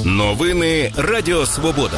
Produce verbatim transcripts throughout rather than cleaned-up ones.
Новини Радіо Свобода.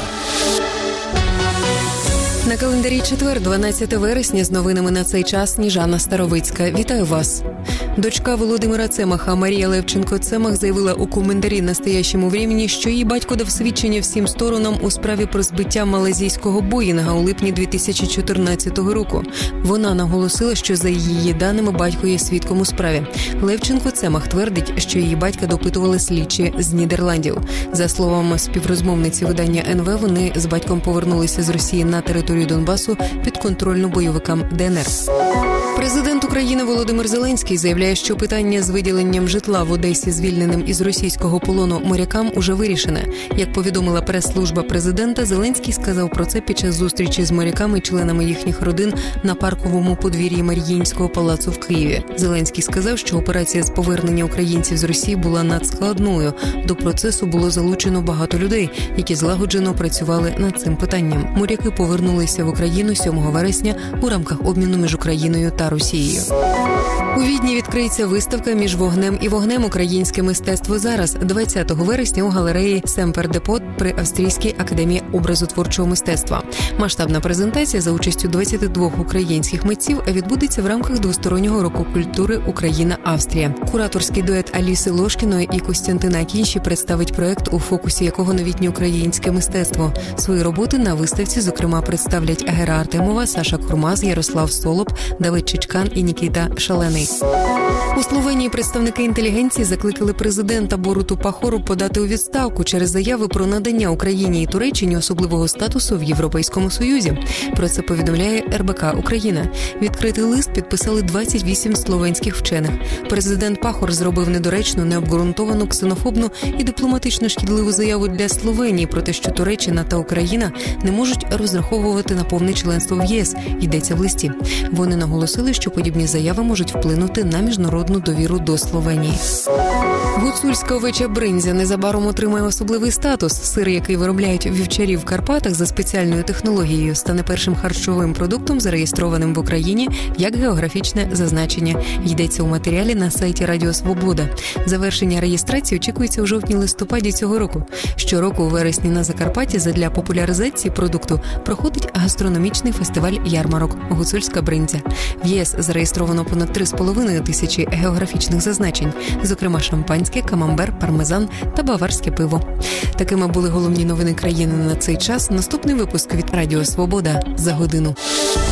На календарі четвер, дванадцяте вересня, з новинами на цей час Сніжана Старовицька. Вітаю вас. Дочка Володимира Цемаха Марія Левченко-Цемах заявила у коментарі «Настоящому времени», що її батько дав свідчення всім сторонам у справі про збиття малайзійського Боїнга у липні дві тисячі чотирнадцятого року. Вона наголосила, що за її даними батько є свідком у справі. Левченко-Цемах твердить, що її батька допитували слідчі з Нідерландів. За словами співрозмовниці видання ен ве, вони з батьком повернулися з Росії на територію Донбасу підконтрольну бойовикам де ен ер. Президент України Володимир Зеленський заявляє, що питання з виділенням житла в Одесі звільненим із російського полону морякам уже вирішене. Як повідомила прес-служба президента, Зеленський сказав про це під час зустрічі з моряками і членами їхніх родин на парковому подвір'ї Мар'їнського палацу в Києві. Зеленський сказав, що операція з повернення українців з Росії була надскладною. До процесу було залучено багато людей, які злагоджено працювали над цим питанням. Моряки повернулися в Україну сьомого вересня у рамках обміну між Україною та Росією. У Відні відкриється виставка «Між вогнем і вогнем. Українське мистецтво зараз» двадцятого вересня у галереї Семпер-Депот при Австрійській академії образотворчого мистецтва. Масштабна презентація за участю двадцяти двох українських митців відбудеться в рамках двостороннього року культури Україна-Австрія. Кураторський дует Аліси Лошкіної і Костянтина Кінші представить проект, у фокусі якого новітнє українське мистецтво. Свої роботи на виставці, зокрема, представлять Гера Артемова, Саша Курмаз, Ярослав Солоп, Давид Чичкан і Нікіта Шалений. У Словенії представники інтелігенції закликали президента Боруту Пахору подати у відставку через заяви про надання Україні і Туреччині особливого статусу в Європейському Союзі. Про це повідомляє ер бе ка Україна. Відкритий лист підписали двадцять вісім словенських вчених. Президент Пахор зробив недоречну, необґрунтовану, ксенофобну і дипломатично шкідливу заяву для Словенії про те, що Туреччина та Україна не можуть розраховувати на повне членство в є ес, йдеться в листі. Вони наголосили, що подібні заяви можуть вплинути на міжнародну довіру до Словенії. Гуцульська овеча бринзя незабаром отримає особливий статус. Сир, який виробляють вівчарі в Карпатах за спеціальною технологією, стане першим харчовим продуктом, зареєстрованим в Україні як географічне зазначення. Йдеться у матеріалі на сайті Радіо Свобода. Завершення реєстрації очікується у жовтні-листопаді цього року. Щороку у вересні на Закарпатті задля популяризації продукту проходить гастрономічний фестиваль ярмарок «Гуцульська бринзя». В є ес зареєстровано понад три з половиною тисячі географічних зазначень, зокрема шампанське, камамбер, пармезан та баварське пиво. Такими були головні новини країни на цей час. Наступний випуск від Радіо Свобода за годину.